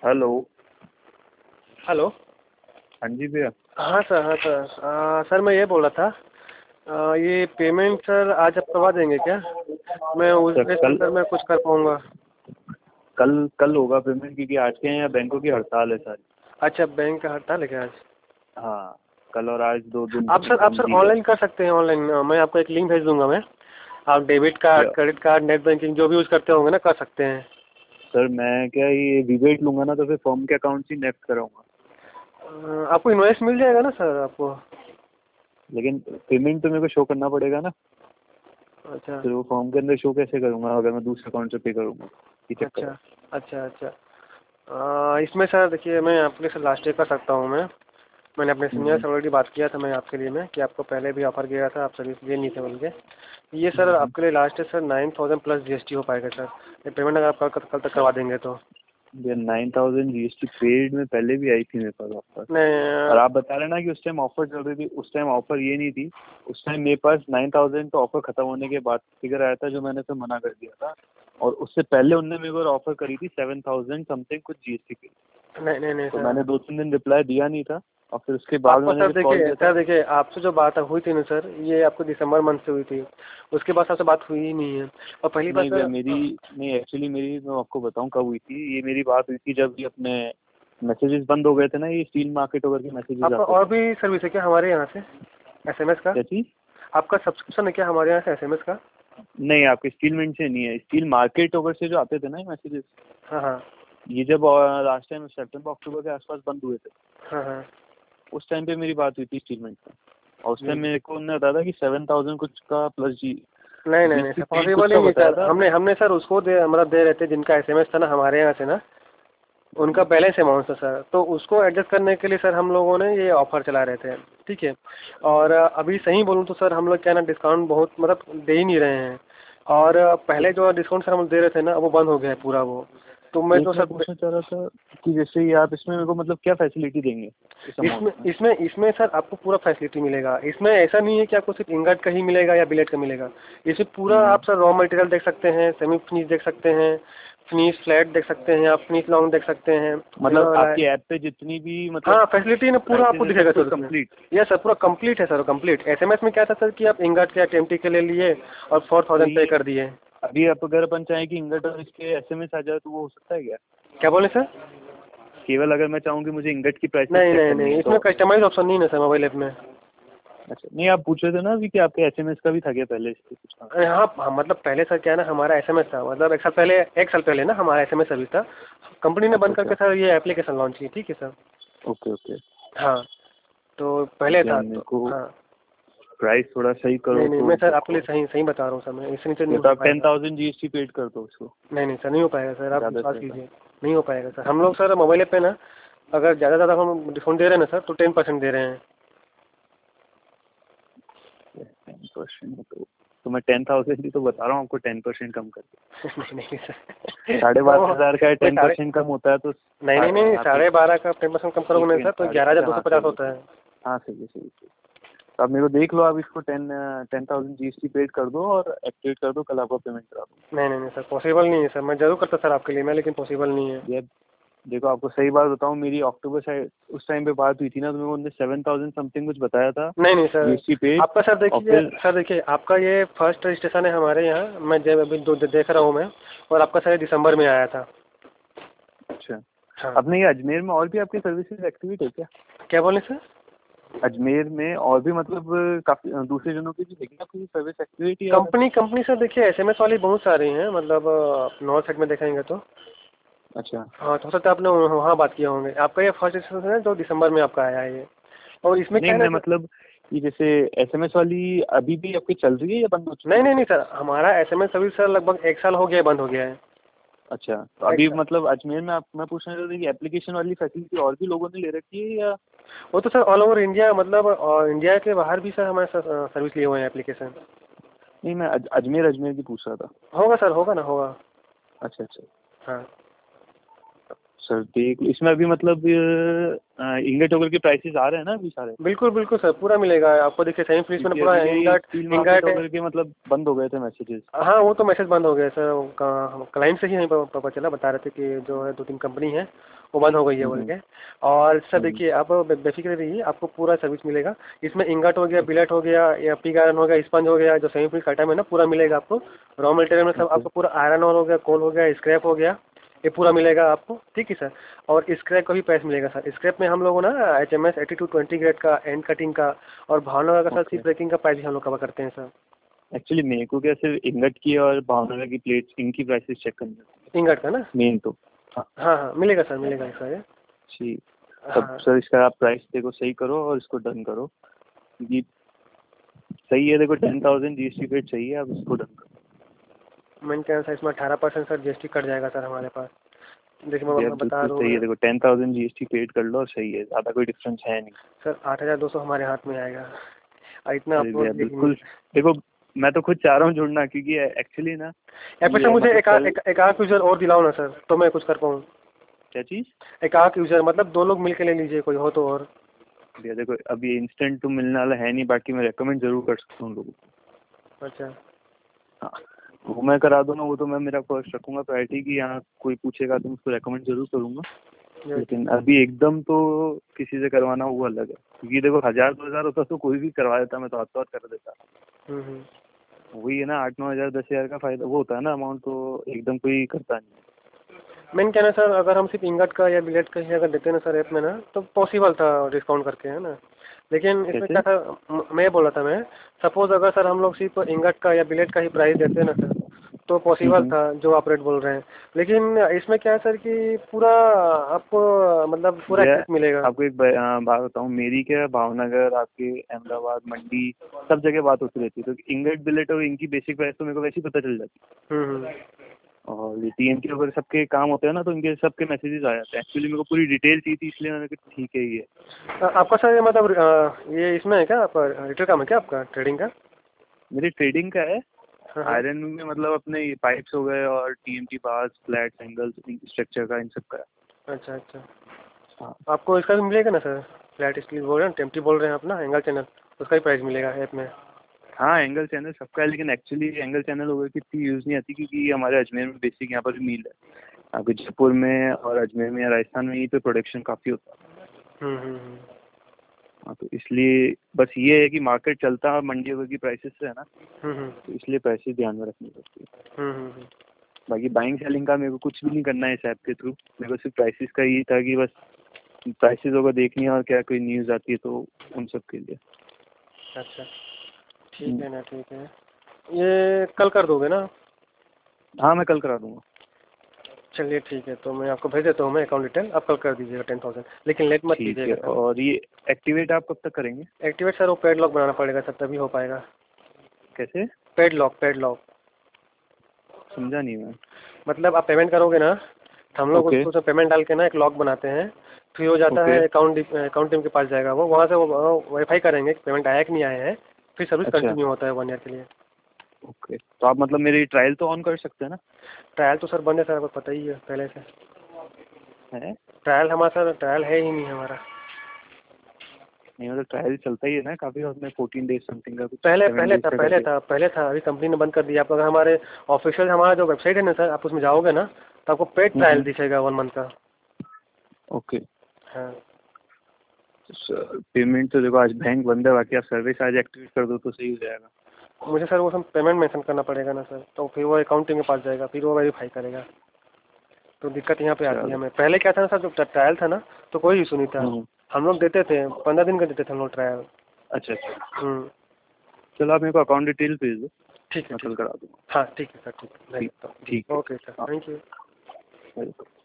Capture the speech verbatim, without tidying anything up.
Hello. Hello. हाँ जी भैया। हाँ सर, हाँ सर। आ, सर मैं ये बोल रहा था, आ, ये पेमेंट सर आज आप करवा देंगे क्या? मैं उस सर बेस पे कल सर मैं कुछ कर पाऊँगा। कल कल होगा पेमेंट, क्योंकि आज के यहाँ बैंकों की हड़ताल है सारी। अच्छा, बैंक का हड़ताल है क्या आज? हाँ, कल और आज दो दिन आप सर आप सर बंदी है। ऑनलाइन कर सकते हैं, ऑनलाइन मैं आपको एक लिंक भेज दूंगा मैं। आप डेबिट कार्ड, या क्रेडिट कार्ड, नेट बैंकिंग जो भी यूज़ करते होंगे ना, कर सकते हैं। सर मैं क्या ये रिबेट लूंगा ना, तो फिर फॉर्म के अकाउंट से नेक्स्ट कराऊंगा। आ, आपको इनवॉइस मिल जाएगा ना सर आपको? लेकिन पेमेंट तो मेरे को शो करना पड़ेगा ना। अच्छा फिर वो फॉर्म के अंदर शो कैसे करूंगा अगर मैं दूसरे अकाउंट से पे करूंगा? ये चक्कर है। अच्छा अच्छा अच्छा। आ, इसमें सर देखिए, मैं आपके लिए सर लास्ट डे कर सकता हूँ मैं। मैंने अपने सीनियर हम्म, से ऑलरेडी बात किया था मैं आपके लिए में कि आपको पहले भी ऑफर किया था, आप सर्विस लिए नहीं थे बोल के। ये सर हम्म। आपके लिए लास्ट है sir, nine thousand plus GST हो पाएगा सर। ये पेमेंट अगर आप कल कल तक करवा देंगे तो। ये नाइन थाउजेंड जीएसटी पेड में पहले भी आई थी मेरे पास ऑफर। और नहीं। आप बता रहे ना कि उस टाइम ऑफर चल रही थी, उस टाइम ऑफर ये नहीं थी। उस टाइम मेरे पास नाइन थाउजेंड का ऑफर खत्म होने के बाद फिगर आया था, जो मैंने फिर मना कर दिया था। और उससे पहले उनने मेरे को ऑफर करी थी सेवन थाउजेंड समथिंग कुछ जीएसटी पे। नहीं नहीं नहीं तो सर। मैंने दो तीन दिन रिप्लाई दिया नहीं था, और फिर उसके बाद आपको मैंने सर जब कॉल देखिए, किया सर था। देखिए आपसे जो बात हुई थी ना सर, ये आपको दिसंबर मंथ से हुई थी। उसके बाद आपसे बात हुई ही नहीं है। और पहली बात नहीं भैया, सर, मेरी नहीं एक्चुअली मेरी मैं आपको बताऊं कब हुई थी। ये मेरी बात हुई थी जब ये अपने मैसेजेस बंद हो गए थे ना, ये स्टील मार्केट ओवर के मैसेजेस आपका आते और थे। भी सर्विस है क्या हमारे यहाँ से, एसएमएस का? क्या चीज? आपका सब्सक्रिप्शन है क्या हमारे यहाँ से एसएमएस का? नहीं, आपके स्टील मिंट से नहीं है, स्टील मार्केट ओवर से जो आते थे ना ये मैसेजेस। हाँ हाँ ये जब लास्ट टाइम सितंबर अक्टूबर के आसपास बंद हुए थे, हाँ हाँ। उस टाइम पे मेरी बात हुई थी स्टील मिंट में। और उस टाइम जी। मेरे को उन्होंने बताया था कि सेवन थाउजेंड कुछ का प्लस जी नहीं नहीं नहीं जीएसटी सर, पेड कुछ पॉसिबल ही का नहीं बताया सर। था। हमने हमने सर उसको दे मतलब दे रहे थे जिनका एसएमएस था ना हमारे यहाँ से ना, उनका बैलेंस अमाउंट था सर, तो उसको एडजस्ट करने के लिए सर हम लोगों ने ये ऑफर चला रहे थे। ठीक है। और अभी सही बोलूँ तो सर हम लोग क्या ना, डिस्काउंट बहुत मतलब दे ही नहीं रहे हैं। और पहले जो डिस्काउंट सर हम दे रहे थे ना, वो बंद हो गया है पूरा वो। तो मैं एक तो मैं सर पूछना चाह रहा था कि जैसे ये आप इसमें मेरे को मतलब क्या फैसिलिटी देंगे इस अमाउंट इसमें में? इसमें इसमें सर आपको पूरा फैसिलिटी मिलेगा। इसमें ऐसा नहीं है कि आपको सिर्फ इंगट का ही मिलेगा या बिलेट का मिलेगा। इसमें पूरा हम्म, आप सर रॉ मटेरियल देख सकते हैं, सेमी फिनिश देख सकते हैं, फिनिश फ्लैट देख सकते हैं, आप फिनिश लॉन्ग देख सकते हैं, सिल्वर मतलब वाला है। आपकी ऐप पे जितनी भी मतलब हाँ, फैसिलिटी ना पूरा प्राइसेस आपको है सब दिखेगा कुछ सर उसमें। कंप्लीट? यस सर, पूरा कंप्लीट है सर, कंप्लीट। एसएमएस में क्या था सर कि आप इंगट के या टेम्पटी के ले लिए और फोर तो थाउजेंड पे ये कर दिए। अभी आप अगर अपन चाहें कि इंगट और इसके एसएमएस आ जाए तो वो हो सकता है क्या? क्या बोले सर? केवल अगर मैं चाहूँ कि मुझे इंगट की प्राइसेस नहीं चेक नहीं करनी नहीं, है इसमें तो? कस्टमाइज ऑप्शन नहीं है सर मोबाइल ऐप में। अच्छा, नहीं आप पूछ रहे थे ना अभी कि आपके एसएमएस का भी था क्या पहले इसके कुछ काम? अरे हाँ हाँ, मतलब पहले सर क्या है ना, हमारा एसएमएस था, मतलब एक साल पहले, एक साल पहले ना हमारा एसएमएस सर्विस था। कंपनी ने अच्छा बंद करके अच्छा। सर ये एप्लीकेशन लॉन्च की। ठीक है सर। Okay okay. हाँ, तो पहले ठीक है, था मेरे तो को हाँ। प्राइस थोड़ा सही नहीं करो नहीं, तो मैं सर आपके लिए देखो। सही सही बता रहा हूँ सर, मैं इससे नीचे या नहीं तो हो आप टेन पाएगा। थाउजेंड जीएसटी पेड कर दो उसको, नहीं नहीं सर, नहीं हो पाएगा सर, आप ज़्यादा विश्वास से ज़्यादा। कीजिए। नहीं हो पाएगा सर। हम लोग सर मोबाइल ऐप पे ना, अगर ज़्यादा ज़्यादा हम डिस्काउंट दे रहे हैं ना सर, तो टेन परसेंट दे रहे हैं। टेन परसेंट तो तो मैं टेन थाउजेंड ही तो बता रहा हूँ आपको, टेन परसेंट कम कर दो। नहीं नहीं सर। साढ़े तो बारह हज़ार का नहीं टेन साढ़े, परसेंट कम होता है तो नहीं नहीं नहीं, आप एक साढ़े बारह का टेन परसेंट कम करोगे एक नहीं सर, सेकंड तो साढ़े ग्यारह हज़ार अच्छा दो हाँ सौ पचास सही है होता सही। है। हाँ सही है सही है। तो आप मेरे को देख लो, आप इसको ten ten thousand GST paid कर दो और एक्टिवेट कर दो, कल आपको पेमेंट करा दो। नहीं नहीं नहीं सर, पॉसिबल नहीं है सर। मैं जरूर करता सर आपके लिए मैं, लेकिन पॉसिबल नहीं है। ये देखो, आपको सही बात बताऊँ, मेरी अक्टूबर साइड उस टाइम पे बात हुई थी ना, तो मेरे को उन्होंने सेवन थाउजेंड समथिंग कुछ बताया था नहीं नहीं सर, जीएसटी पेड। आपका सर और देखिए, फिर सर देखिए आपका ये फर्स्ट रजिस्ट्रेशन है हमारे यहाँ, मैं जब अभी दो देख रहा हूँ मैं। और आपका सर दिसंबर में आया था। अच्छा, हाँ। अपने ये अजमेर में और भी आपकी सर्विसेज एक्टिवेट है क्या? क्या बोले सर? अजमेर में और भी मतलब काफी दूसरे जनों की भी है क्या आपकी सर्विस एक्टिविटी या? कंपनी कंपनी सर देखिए, एसएमएस वाली बहुत सारी हैं, मतलब नॉर्थ साइड में देखेंगे तो। अच्छा, हाँ, तो हो सकता है आपने वहाँ बात किया होंगे। आपका ये फर्स्ट रजिस्ट्रेशन है जो दिसंबर में आपका आया है ये। और इसमें नहीं क्या है ना मैं सर। मतलब कि जैसे एसएमएस वाली अभी भी आपकी चल रही है या बंद हो चुकी नहीं है? नहीं नहीं सर, हमारा एसएमएस सर्विस सर लगभग एक साल हो गया है, बंद हो गया है। अच्छा, तो एक अभी साल। मतलब अजमेर में आप मैं पूछना चाहता था कि एप्लीकेशन वाली फैसिलिटी और भी लोगों ने ले रखी है या? वो तो सर ऑल ओवर इंडिया, मतलब और इंडिया के बाहर भी सर हमारे सर सर्विस लिए हुए हैं एप्लीकेशन। नहीं मैं अज, अजमेर अजमेर की पूछ रहा था। होगा सर, होगा ना, होगा। अच्छा अच्छा। हाँ। सर देख, इसमें अभी मतलब इंगट वगैरह के प्राइसेस आ रहे हैं ना अभी सारे? बिल्कुल बिल्कुल सर, पूरा मिलेगा आपको। देखिए सेमी फिनिश में क्योंकि पूरा अभी क्या ये इंगट स्टील मार्केट इंगट है। वगैरह के मतलब बंद हो गए थे मैसेजेस। हाँ, वो तो मैसेज बंद हो गया सर, क्लाइंट से ही हमें प- पता चला, बता रहे थे कि जो है दो तीन कंपनी है, वो बंद हो गई है बोल हम्म, के। और सर हम्म, देखिए, आप बे- बेफिक्र रहिए, आपको पूरा सर्विस मिलेगा। इसमें इंगट हो गया, बिलेट हो गया, या पिग आयरन हो गया, स्पंज हो गया, जो सेमी फिनिश आइटम है ना, पूरा मिलेगा आपको। रॉ मटेरियल में सब ओके। आपको पूरा आयरन और हो गया, कोल हो गया, स्क्रैप हो गया, ये पूरा मिलेगा आपको, ठीक है सर। और स्क्रैप का भी प्राइस मिलेगा सर। स्क्रैप में हम लोगों ना H M S eighty to twenty grade का, एंड कटिंग का और भावनगर का सर ओके। सीप ब्रेकिंग का प्राइस भी हम लोग कवर करते हैं सर। एक्चुअली मेरे को क्या सिर्फ इंगट की और भावनगर की प्लेट्स इनकी प्राइसेस चेक करनी है इंगट का ना? मेन तो। हाँ। हाँ हाँ, मिलेगा सर, मिलेगा सर ये। ठीक। तब हाँ, सर इसका आप प्राइस देखो सही करो और इसको डन करो, क्योंकि सही है। देखो ten thousand G S T paid चाहिए, आप इसको डन करो। मैंने क्या सर, इसमें अठारह percent sir G S T cut जाएगा सर हमारे पास। देखिए मैं भैया मैं बता बिल्कुल रहा सही है। हूँ देखो ten thousand G S T paid कर लो और सही है, ज़्यादा कोई डिफरेंस है नहीं। सर, आठ हज़ार दो सौ हमारे हाथ में आएगा और इतना अरे आपको भैया देखिए। बिल्कुल। देखो मैं तो खुद चाह रहा हूँ जुड़ना, क्योंकि एक्चुअली ना या फिर सर ये मुझे मतलब एक आ- कल। एक एक आध यूज़र और दिलाओ ना सर, तो मैं कुछ कर पाऊँ। क्या चीज़? एक आध यूज़र मतलब दो लोग मिल के ले लीजिए, कोई हो तो। और भैया देखो अभी इंस्टेंट तो मिलने वाला है नहीं, बाकी मैं रेकमेंड जरूर कर सकता हूँ लोगों को। अच्छा। हाँ, वो मैं करा दूँ ना, वो तो मैं मेरा फर्स्ट रखूंगा प्रायोरिटी की, यहाँ कोई पूछेगा तो मैं उसको रेकमेंड जरूर करूंगा। जो लेकिन अभी एकदम तो किसी से करवाना वो अलग है, क्योंकि देखो हजार दो हजार होता तो कोई भी करवा देता, मैं तो हाथ हाथ कर देता। हम्म हम्म। वही है ना, आठ नौ हजार दस हजार का फायदा वो होता है ना, अमाउंट तो एकदम कोई करता नहीं। मैंने क्या ना सर, अगर हम सिर्फ इंगट का या बिलेट का ही अगर देते ना सर ऐप में ना, तो पॉसिबल था डिस्काउंट करके, है ना। लेकिन इसमें कैसे? क्या था, म- मैं बोला था मैं, सपोज अगर सर हम लोग सिर्फ इंगट का या बिलेट का ही प्राइस देते ना सर, तो हम्म, पॉसिबल हम्म। था जो आप रेट बोल रहे हैं। लेकिन इसमें क्या है सर कि पूरा आपको मतलब पूरा भैया एक्सेस मिलेगा। आपको एक ब- अ, बात बताऊँ मेरी, क्या भावनगर आपके अहमदाबाद मंडी सब जगह बात होती रहती है, तो इंगट बिलेट और इनकी बेसिक प्राइस तो मेरे को वैसे ही पता चल जाती हम्म हम्म। है। और ये टी एम के वगैरह सबके काम होते हैं ना, तो इनके सबके मैसेजेस आ जाते हैं। एक्चुअली मेरे को पूरी डिटेल चाहिए थी, इसलिए मैंने कहा ठीक है ये। अ, आपका सर ये मतलब अ, ये इसमें है क्या, आपका रिटेल काम है क्या आपका, ट्रेडिंग का? मेरी ट्रेडिंग का है। हाँ हाँ। आयरन में मतलब अपने ये पाइप्स हो गए और T M T bars, flats, angles, structure का, इन सब का है। अच्छा अच्छा। हाँ। आपको इसका भी मिलेगा ना सर, फ्लैट स्टील बोल रहे हैं, टेम्पटी बोल रहे हैं आप ना, एंगल चैनल, उसका भी प्राइस मिलेगा ऐप में। हाँ एंगल चैनल सबका है, लेकिन एक्चुअली एंगल चैनल वगैरह की इतनी यूज़ नहीं आती, क्योंकि ये हमारे अजमेर में बेसिक यहाँ पर भी मिल है। आपके जयपुर में और अजमेर में या राजस्थान में यहीं पे प्रोडक्शन काफ़ी होता है। हम्म हम्म हम्म। हाँ, तो इसलिए बस ये है कि मार्केट चलता है मंडी वगैरह की प्राइसेस से है ना, हम्म हम्म तो इसलिए प्राइसेस ध्यान में रखनी पड़ती है। हम्म हम्म, हम्म। बाकी बाइंग सेलिंग का मेरे को कुछ भी नहीं करना है इस ऐप के थ्रू। मेरे को सिर्फ प्राइसेस का ये था कि बस प्राइसेस वगैरह देखनी है, और क्या कोई न्यूज़ आती है तो उन सब के लिए। अच्छा, ठीक है ना, ठीक है। ये कल कर दोगे ना? हाँ मैं कल करा दूंगा। चलिए ठीक है, तो मैं आपको भेज देता हूँ मैं अकाउंट डिटेल, आप कल कर दीजिएगा टेन थाउजेंड, लेकिन लेट मत ठीक है। कीजिएगा सर। और ये एक्टिवेट आप कब तक करेंगे? एक्टिवेट सर वो पेड लॉक बनाना पड़ेगा सर, तभी हो पाएगा। कैसे? पेड लॉक, पेड लॉक समझा नहीं मैं। मतलब आप पेमेंट करोगे ना, तो हम लोग ओके। उसको उसमें पेमेंट डाल के ना एक लॉक बनाते हैं। फिर हो जाता ओके। है अकाउंट अकाउंट टीम के पास जाएगा, वो वहाँ से वो वेरीफाई करेंगे कि पेमेंट आया कि नहीं आया है। फिर सर्विस अच्छा। कंटिन्यू होता है वन ईयर के लिए। ओके, तो आप मतलब मेरी ट्रायल तो ऑन कर सकते हैं ना? ट्रायल तो सर बंद है सर, आपको पता ही है पहले से। है? ट्रायल हमारा सर, ट्रायल है ही नहीं हमारा। नहीं मतलब ट्रायल चलता ही है ना काफ़ी, उसमें फोर्टीन डेज समथिंग का, कुछ पहले सेवन पहले डेज था का पहले करके। था पहले था अभी कंपनी ने बंद कर दिया। आप अगर हमारे ऑफिशियल हमारा जो वेबसाइट है ना सर, आप उसमें जाओगे ना, तो आपको पेड हम्म, ट्रायल हम्म। दिखेगा वन मंथ का। ओके। हाँ। पेमेंट तो देखो आज बैंक बंद है, बाकी आप सर्विस आज एक्टिवेट कर दो तो सही हो जाएगा। मुझे सर वो सब पेमेंट मेंशन करना पड़ेगा ना सर, तो फिर वो अकाउंटिंग के पास जाएगा, फिर वो वेरीफाई करेगा। तो दिक्कत यहाँ पे आती है चलो। हमें। पहले क्या था ना सर, जब ट्रायल था ना, तो कोई इशू नहीं था। हम्म। हम लोग देते थे, पंद्रह दिन का देते थे हम लोग ट्रायल। अच्छा अच्छा। हम्म। चलो आप मेरे को अकाउंट डिटेल भेज दो, ठीक है मैं ठीक कल है। करा दूँगा। हाँ ठीक है सर, ठीक है, भेज ठीक। देता हूँ। ठीक है। ओके सर, हाँ। Thank you. वेलकम।